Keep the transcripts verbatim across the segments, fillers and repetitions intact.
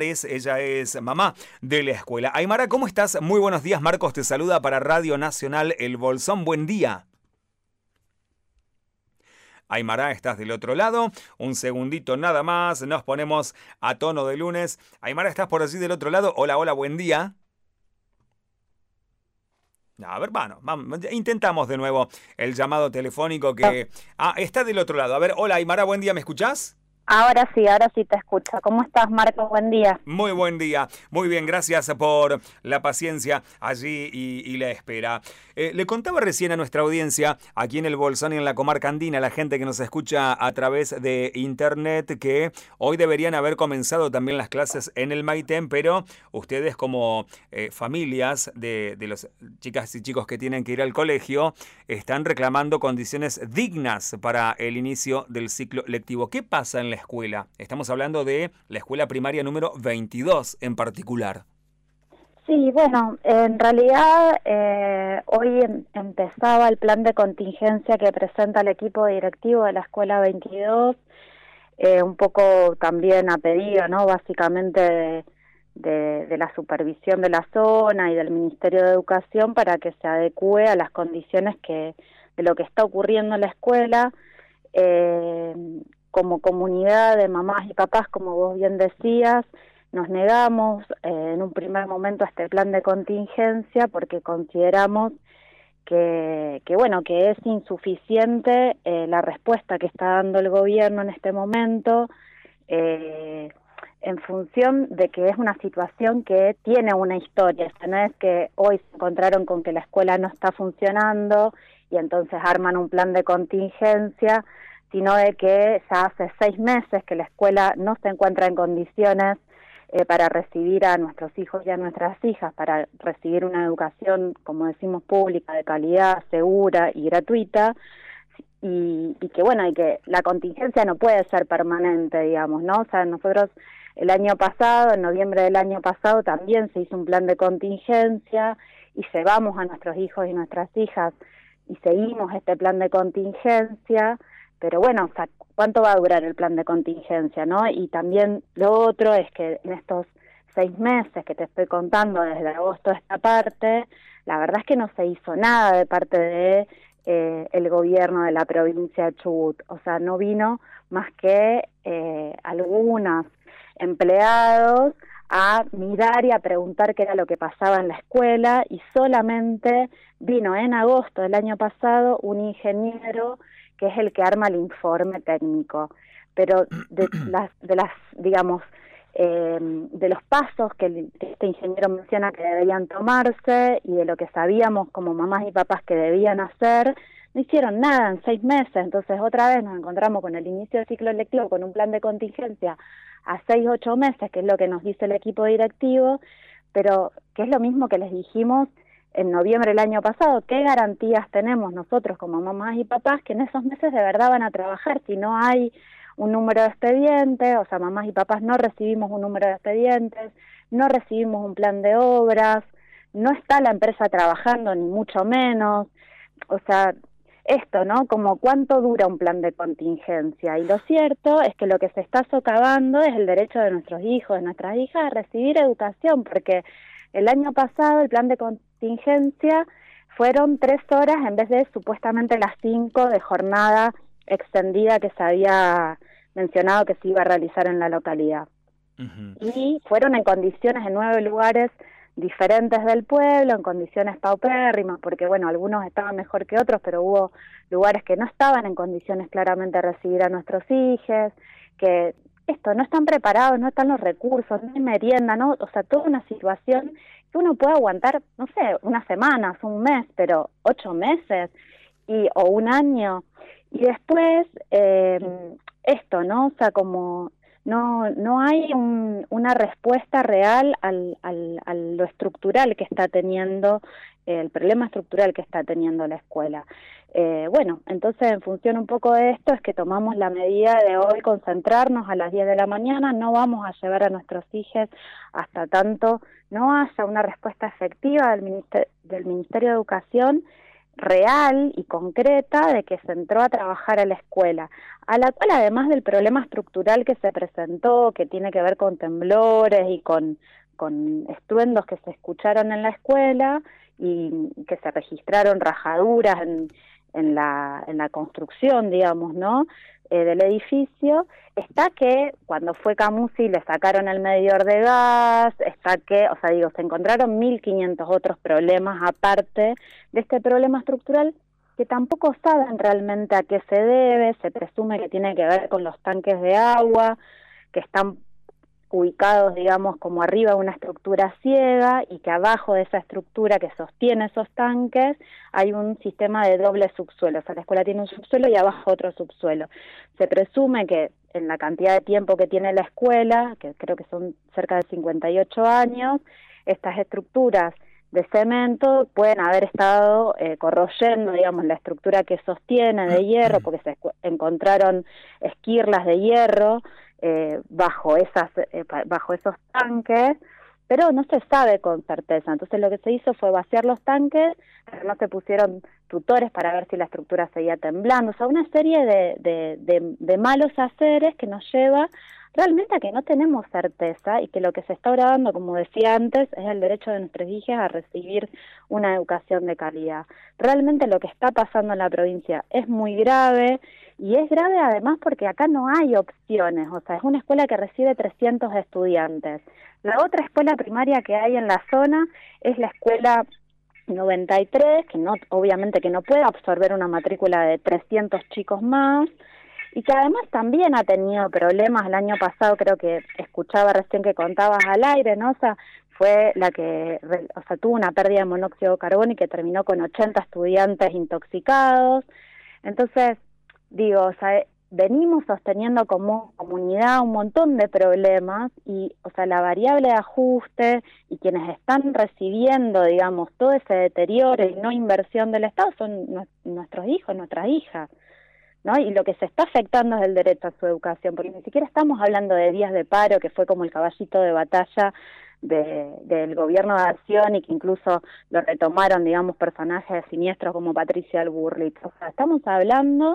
Es, ella es mamá de la escuela. Aymara, ¿cómo estás? Muy buenos días. Marcos te saluda para Radio Nacional El Bolsón. Buen día. Aymara, estás del otro lado. Un segundito nada más. Nos ponemos a tono de lunes. Aymara, ¿estás por allí del otro lado? Hola, hola, buen día. A ver, bueno, vamos, intentamos de nuevo el llamado telefónico que... Ah, está del otro lado. A ver, hola Aymara, buen día, ¿me escuchás? Ahora sí, ahora sí te escucho. ¿Cómo estás, Marcos? Buen día. Muy buen día. Muy bien, gracias por la paciencia allí y, y la espera. Eh, le contaba recién a nuestra audiencia, aquí en el Bolsón y en la comarca andina, la gente que nos escucha a través de internet, que hoy deberían haber comenzado también las clases en el Maitén, pero ustedes como eh, familias de, de las chicas y chicos que tienen que ir al colegio, están reclamando condiciones dignas para el inicio del ciclo lectivo. ¿Qué pasa en la escuela? Estamos hablando de la escuela primaria número veintidós en particular. Sí, bueno, en realidad eh, hoy em, empezaba el plan de contingencia que presenta el equipo directivo de la escuela veintidós, eh, un poco también a pedido, ¿no? Básicamente de, de, de la supervisión de la zona y del Ministerio de Educación para que se adecue a las condiciones que de lo que está ocurriendo en la escuela. Eh, como comunidad de mamás y papás, como vos bien decías, nos negamos eh, en un primer momento a este plan de contingencia porque consideramos que, que bueno, que es insuficiente eh, la respuesta que está dando el gobierno en este momento, eh, en función de que es una situación que tiene una historia. O sea, no es que hoy se encontraron con que la escuela no está funcionando y entonces arman un plan de contingencia, sino de que ya hace seis meses que la escuela no se encuentra en condiciones eh, para recibir a nuestros hijos y a nuestras hijas, para recibir una educación, como decimos, pública, de calidad, segura y gratuita, y, y que bueno, y que la contingencia no puede ser permanente, digamos, ¿no? O sea, nosotros el año pasado, en noviembre del año pasado, también se hizo un plan de contingencia y llevamos a nuestros hijos y nuestras hijas y seguimos este plan de contingencia. Pero bueno, o sea, ¿cuánto va a durar el plan de contingencia, no? Y también lo otro es que en estos seis meses que te estoy contando, desde agosto a esta parte, la verdad es que no se hizo nada de parte de eh, el gobierno de la provincia de Chubut. O sea, no vino más que eh, algunos empleados a mirar y a preguntar qué era lo que pasaba en la escuela, y solamente vino en agosto del año pasado un ingeniero que es el que arma el informe técnico, pero de las, de las digamos, eh, de los pasos que el, este ingeniero menciona que deberían tomarse y de lo que sabíamos como mamás y papás que debían hacer, no hicieron nada en seis meses. Entonces otra vez nos encontramos con el inicio del ciclo lectivo, con un plan de contingencia a seis, ocho meses, que es lo que nos dice el equipo directivo, pero que es lo mismo que les dijimos en noviembre del año pasado. ¿Qué garantías tenemos nosotros como mamás y papás que en esos meses de verdad van a trabajar si no hay un número de expedientes? O sea, mamás y papás no recibimos un número de expedientes, no recibimos un plan de obras, no está la empresa trabajando, ni mucho menos. O sea, esto, ¿no? Como cuánto dura un plan de contingencia. Y lo cierto es que lo que se está socavando es el derecho de nuestros hijos, de nuestras hijas a recibir educación, porque el año pasado el plan de contingencia fueron tres horas en vez de supuestamente las cinco de jornada extendida que se había mencionado que se iba a realizar en la localidad. Uh-huh. Y fueron en condiciones en nueve lugares diferentes del pueblo, en condiciones paupérrimas, porque bueno, algunos estaban mejor que otros, pero hubo lugares que no estaban en condiciones claramente de recibir a nuestros hijos, que esto, no están preparados, no están los recursos, no hay merienda, ¿no? O sea, toda una situación que uno puede aguantar, no sé, unas semanas, un mes, pero ocho meses y o un año. Y después, eh, esto, ¿no? O sea, como no no hay un, una respuesta real al, al, a lo estructural que está teniendo, eh, el problema estructural que está teniendo la escuela. Eh, bueno, entonces en función un poco de esto es que tomamos la medida de hoy concentrarnos a las diez de la mañana, no vamos a llevar a nuestros hijos hasta tanto no haya una respuesta efectiva del Ministerio, del Ministerio de Educación, real y concreta de que se entró a trabajar a la escuela, a la cual además del problema estructural que se presentó, que tiene que ver con temblores y con, con estruendos que se escucharon en la escuela y que se registraron rajaduras en, en, la, en la construcción, digamos, ¿no?, eh, del edificio, está que cuando fue Camusi le sacaron el medidor de gas, está que, o sea, digo, se encontraron mil quinientos otros problemas aparte de este problema estructural que tampoco saben realmente a qué se debe. Se presume que tiene que ver con los tanques de agua, que están ubicados, digamos, como arriba de una estructura ciega y que abajo de esa estructura que sostiene esos tanques hay un sistema de doble subsuelo. O sea, la escuela tiene un subsuelo y abajo otro subsuelo. Se presume que en la cantidad de tiempo que tiene la escuela, que creo que son cerca de cincuenta y ocho años, estas estructuras de cemento pueden haber estado eh, corroyendo, digamos, la estructura que sostiene de hierro, porque se encontraron esquirlas de hierro eh, bajo esas eh, bajo esos tanques, pero no se sabe con certeza. Entonces lo que se hizo fue vaciar los tanques, pero no se pusieron tutores para ver si la estructura seguía temblando. O sea, una serie de, de, de, de malos haceres que nos lleva realmente a que no tenemos certeza y que lo que se está grabando, como decía antes, es el derecho de nuestros hijos a recibir una educación de calidad. Realmente lo que está pasando en la provincia es muy grave, y es grave además porque acá no hay opciones. O sea, es una escuela que recibe trescientos estudiantes. La otra escuela primaria que hay en la zona es la escuela noventa y tres, que no, obviamente que no puede absorber una matrícula de trescientos chicos más, y que además también ha tenido problemas. El año pasado, creo que escuchaba recién que contabas al aire, ¿no? O sea, fue la que, o sea, tuvo una pérdida de monóxido de carbono y que terminó con ochenta estudiantes intoxicados. Entonces, digo, o sea, venimos sosteniendo como comunidad un montón de problemas y, o sea, la variable de ajuste y quienes están recibiendo, digamos, todo ese deterioro y no inversión del Estado son nuestros hijos, nuestras hijas, ¿no? Y lo que se está afectando es el derecho a su educación, porque ni siquiera estamos hablando de días de paro, que fue como el caballito de batalla de, del gobierno de Acción y que incluso lo retomaron, digamos, personajes siniestros como Patricia Alburrich. O sea, estamos hablando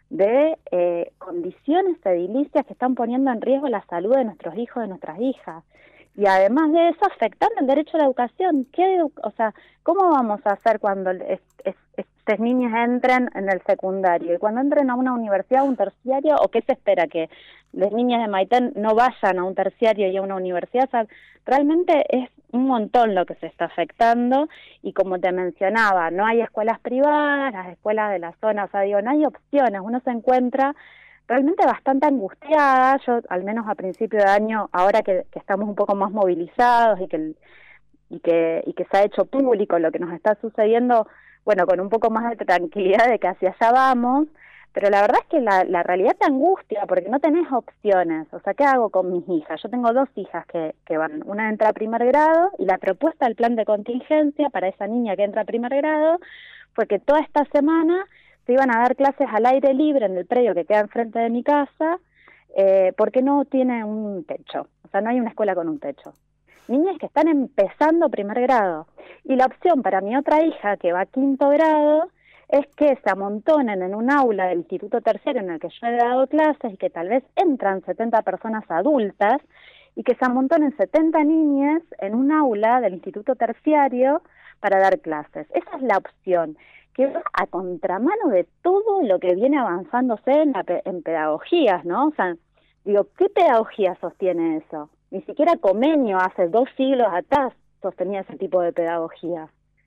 de eh, condiciones edilicias que están poniendo en riesgo la salud de nuestros hijos, de nuestras hijas. Y además de eso, afectando el derecho a la educación. ¿Qué, o sea, ¿cómo vamos a hacer cuando es, es, estas niñas entren en el secundario? Y cuando entren a una universidad o un terciario, ¿o qué se espera? ¿Que las niñas de Maitén no vayan a un terciario y a una universidad? O sea, realmente es un montón lo que se está afectando. Y como te mencionaba, no hay escuelas privadas, las escuelas de la zona, o sea, digo, no hay opciones. Uno se encuentra realmente bastante angustiada. Yo, al menos a principio de año, ahora que, que estamos un poco más movilizados y que, y, que, y que se ha hecho público lo que nos está sucediendo, bueno, con un poco más de tranquilidad de que hacia allá vamos, pero la verdad es que la, la realidad te angustia porque no tenés opciones. O sea, ¿qué hago con mis hijas? Yo tengo dos hijas que, que van, una entra a primer grado, y la propuesta del plan de contingencia para esa niña que entra a primer grado fue que toda esta semana se iban a dar clases al aire libre en el predio que queda enfrente de mi casa, eh, porque no tiene un techo, o sea, no hay una escuela con un techo. Niñas que están empezando primer grado. Y la opción para mi otra hija, que va a quinto grado, es que se amontonen en un aula del instituto terciario en el que yo he dado clases y que tal vez entran setenta personas adultas, y que se amontonen setenta niñas en un aula del instituto terciario para dar clases. Esa es la opción, que va a contramano de todo lo que viene avanzándose en, la, en pedagogías, ¿no? O sea, digo, ¿qué pedagogía sostiene eso? Ni siquiera Comenio hace dos siglos atrás sostenía ese tipo de pedagogía.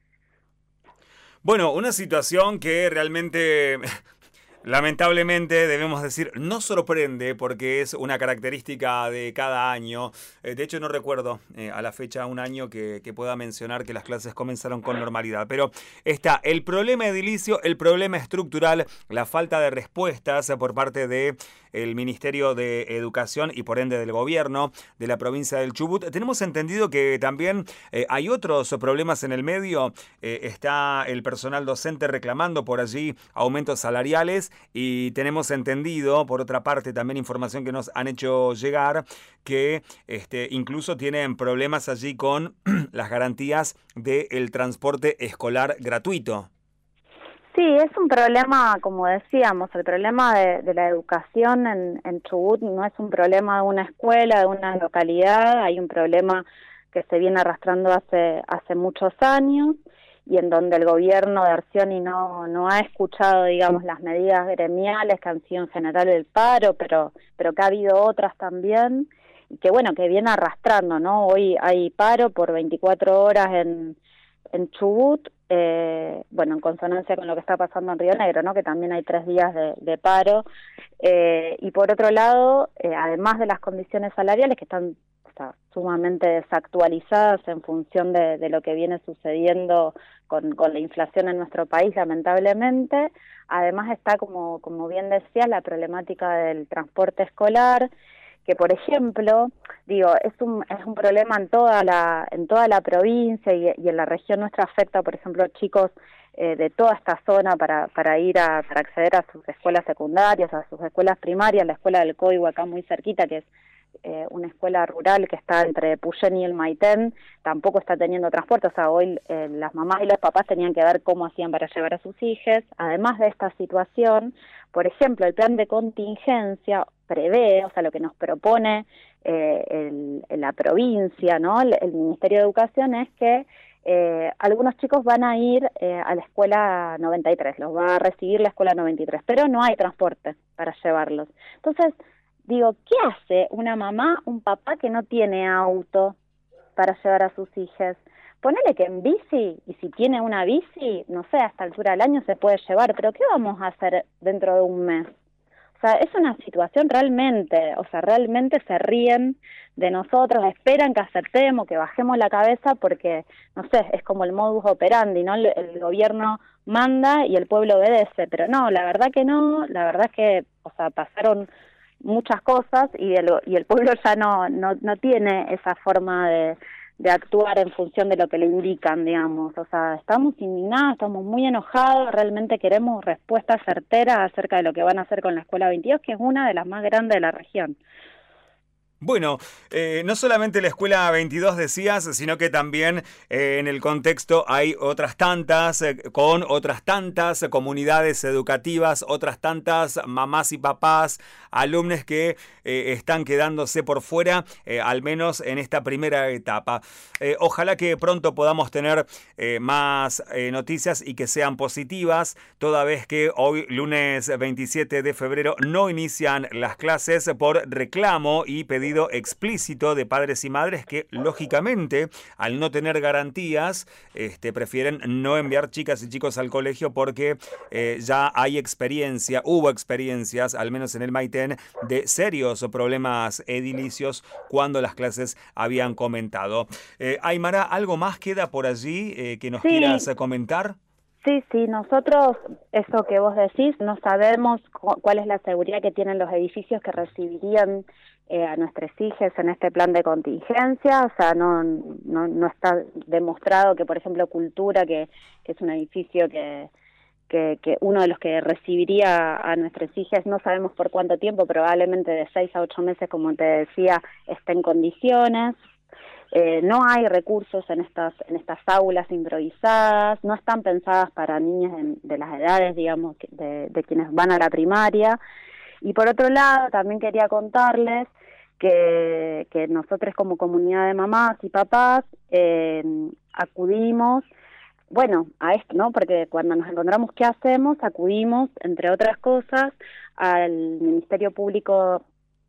Bueno, una situación que realmente, lamentablemente, debemos decir, no sorprende porque es una característica de cada año. Eh, de hecho, no recuerdo eh, a la fecha un año que, que pueda mencionar que las clases comenzaron con normalidad. Pero está el problema edilicio, el problema estructural, la falta de respuestas por parte de el Ministerio de Educación y por ende del gobierno de la provincia del Chubut. Tenemos entendido que también eh, hay otros problemas en el medio. Eh, está el personal docente reclamando por allí aumentos salariales, y tenemos entendido, por otra parte, también información que nos han hecho llegar, que este, incluso tienen problemas allí con las garantías del transporte escolar gratuito. Sí, es un problema, como decíamos, el problema de, de la educación en, en Chubut no es un problema de una escuela, de una localidad, hay un problema que se viene arrastrando hace hace muchos años y en donde el gobierno de Arcioni no no ha escuchado, digamos, las medidas gremiales que han sido en general el paro, pero pero que ha habido otras también y que bueno, que viene arrastrando, ¿no? Hoy hay paro por veinticuatro horas en en Chubut, eh, bueno, en consonancia con lo que está pasando en Río Negro, ¿no? Que también hay tres días de, de paro. Eh, y por otro lado, eh, además de las condiciones salariales que están o sea, sumamente desactualizadas en función de, de lo que viene sucediendo con, con la inflación en nuestro país, lamentablemente, además está, como, como bien decías, la problemática del transporte escolar, que por ejemplo, digo, es un es un problema en toda la en toda la provincia y, y en la región nuestra afecta, por ejemplo, chicos eh, de toda esta zona para para ir a para acceder a sus escuelas secundarias, a sus escuelas primarias, la escuela del Código acá muy cerquita, que es eh, una escuela rural que está entre Puyén y el Maitén, tampoco está teniendo transporte, o sea, hoy eh, las mamás y los papás tenían que ver cómo hacían para llevar a sus hijos. Además de esta situación, por ejemplo, el plan de contingencia prevé, o sea, lo que nos propone eh, el, la provincia, ¿no? El, el Ministerio de Educación es que eh, algunos chicos van a ir eh, a la escuela noventa y tres, los va a recibir la escuela noventa y tres, pero no hay transporte para llevarlos. Entonces, digo, ¿qué hace una mamá, un papá que no tiene auto para llevar a sus hijos? Ponele que en bici, y si tiene una bici, no sé, a esta altura del año se puede llevar, pero ¿qué vamos a hacer dentro de un mes? O sea, es una situación realmente, o sea, realmente se ríen de nosotros, esperan que aceptemos, que bajemos la cabeza porque, no sé, es como el modus operandi, ¿no? El, el gobierno manda y el pueblo obedece, pero no, la verdad que no, la verdad es que, o sea, pasaron muchas cosas y el, y el pueblo ya no, no, no tiene esa forma de, de actuar en función de lo que le indican, digamos. O sea, estamos indignados, estamos muy enojados, realmente queremos respuestas certeras acerca de lo que van a hacer con la Escuela veintidós, que es una de las más grandes de la región. Bueno, eh, no solamente la Escuela veintidós decías, sino que también eh, en el contexto hay otras tantas, eh, con otras tantas comunidades educativas, otras tantas mamás y papás, alumnos que eh, están quedándose por fuera, eh, al menos en esta primera etapa. Eh, ojalá que pronto podamos tener eh, más eh, noticias y que sean positivas, toda vez que hoy, lunes veintisiete de febrero, no inician las clases por reclamo y pedido explícito de padres y madres que, lógicamente, al no tener garantías, este, prefieren no enviar chicas y chicos al colegio porque eh, ya hay experiencia, hubo experiencias, al menos en el Maitén, de serios problemas edilicios cuando las clases habían comentado. Eh, Aymara, ¿algo más queda por allí eh, que nos Sí. quieras comentar? Sí, sí, nosotros, eso que vos decís, no sabemos cu- cuál es la seguridad que tienen los edificios que recibirían eh, a nuestros hijos en este plan de contingencia, o sea, no, no, no está demostrado que, por ejemplo, Cultura, que, que es un edificio que, que, que uno de los que recibiría a nuestros hijos, no sabemos por cuánto tiempo, probablemente de seis a ocho meses, como te decía, esté en condiciones. Eh, no hay recursos en estas en estas aulas improvisadas, no están pensadas para niñas de, de las edades, digamos, de, de quienes van a la primaria. Y por otro lado, también quería contarles que, que nosotros como comunidad de mamás y papás eh, acudimos, bueno, a esto, ¿no? Porque cuando nos encontramos qué hacemos, acudimos, entre otras cosas, al Ministerio Público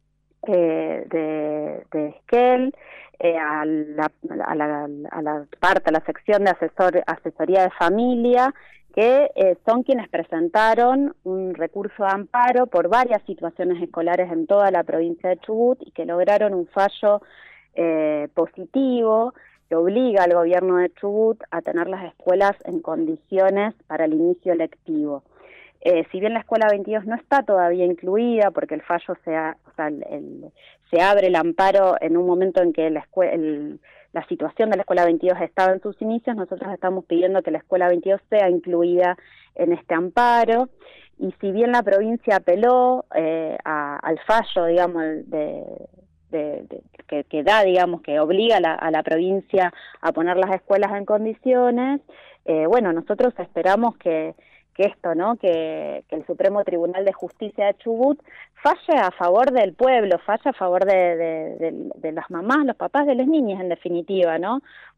eh, de, de Esquel, eh, a, la, a, la, a la parte, a la sección de asesor, asesoría de familia, que eh, son quienes presentaron un recurso de amparo por varias situaciones escolares en toda la provincia de Chubut y que lograron un fallo eh, positivo que obliga al gobierno de Chubut a tener las escuelas en condiciones para el inicio lectivo. Eh, si bien la Escuela veintidós no está todavía incluida, porque el fallo se, ha, o sea, el, el, se abre el amparo en un momento en que la, escuela, el, la situación de la Escuela veintidós estaba en sus inicios, nosotros estamos pidiendo que la Escuela veintidós sea incluida en este amparo, y si bien la provincia apeló eh, a, al fallo, digamos, de... De, de, que, que da, digamos, que obliga a la, a la provincia a poner las escuelas en condiciones, eh, bueno, nosotros esperamos que que esto, ¿no? Que, que el Supremo Tribunal de Justicia de Chubut falle a favor del pueblo, falle a favor de, de, de, de las mamás, los papás, de las niñas en definitiva, ¿no?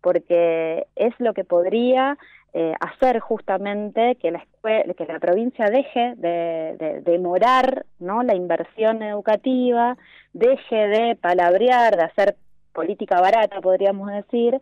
Porque es lo que podría eh, hacer justamente que la escuela, que la provincia deje de, de, de demorar, ¿no? La inversión educativa, deje de palabrear, de hacer política barata, podríamos decir,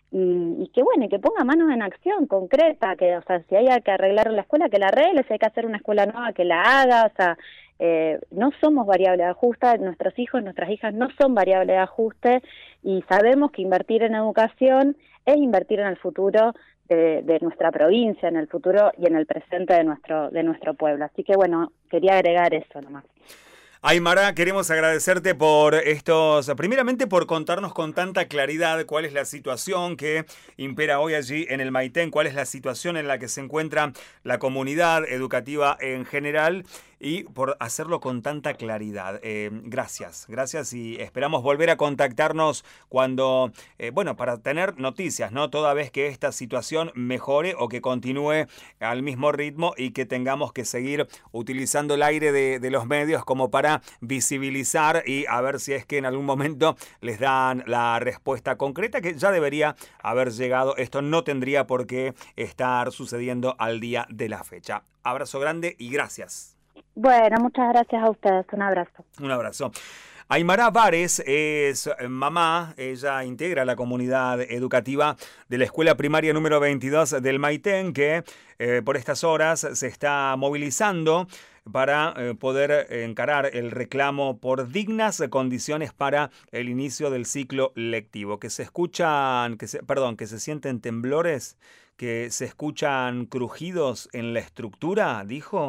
y, y que bueno, y que ponga manos en acción concreta, que, o sea, si hay que arreglar la escuela, que la arregle, si hay que hacer una escuela nueva, que la haga, o sea, eh, no somos variable de ajuste, nuestros hijos, nuestras hijas no son variable de ajuste, y sabemos que invertir en educación es invertir en el futuro de, de nuestra provincia, en el futuro y en el presente de nuestro, de nuestro pueblo. Así que bueno, quería agregar eso nomás. Aymara, queremos agradecerte por estos, primeramente por contarnos con tanta claridad cuál es la situación que impera hoy allí en el Maitén, cuál es la situación en la que se encuentra la comunidad educativa en general y por hacerlo con tanta claridad. Eh, gracias, gracias y esperamos volver a contactarnos cuando, eh, bueno, para tener noticias, ¿no? Toda vez que esta situación mejore o que continúe al mismo ritmo y que tengamos que seguir utilizando el aire de, de los medios como para visibilizar y a ver si es que en algún momento les dan la respuesta concreta que ya debería haber llegado. Esto no tendría por qué estar sucediendo al día de la fecha. Abrazo grande y gracias. Bueno, muchas gracias a ustedes. Un abrazo. Un abrazo. Aymara Vares es mamá, ella integra la comunidad educativa de la escuela primaria número veintidós del Maitén, que eh, por estas horas se está movilizando para eh, poder encarar el reclamo por dignas condiciones para el inicio del ciclo lectivo. Que se escuchan, que se, perdón, que se sienten temblores, que se escuchan crujidos en la estructura, dijo.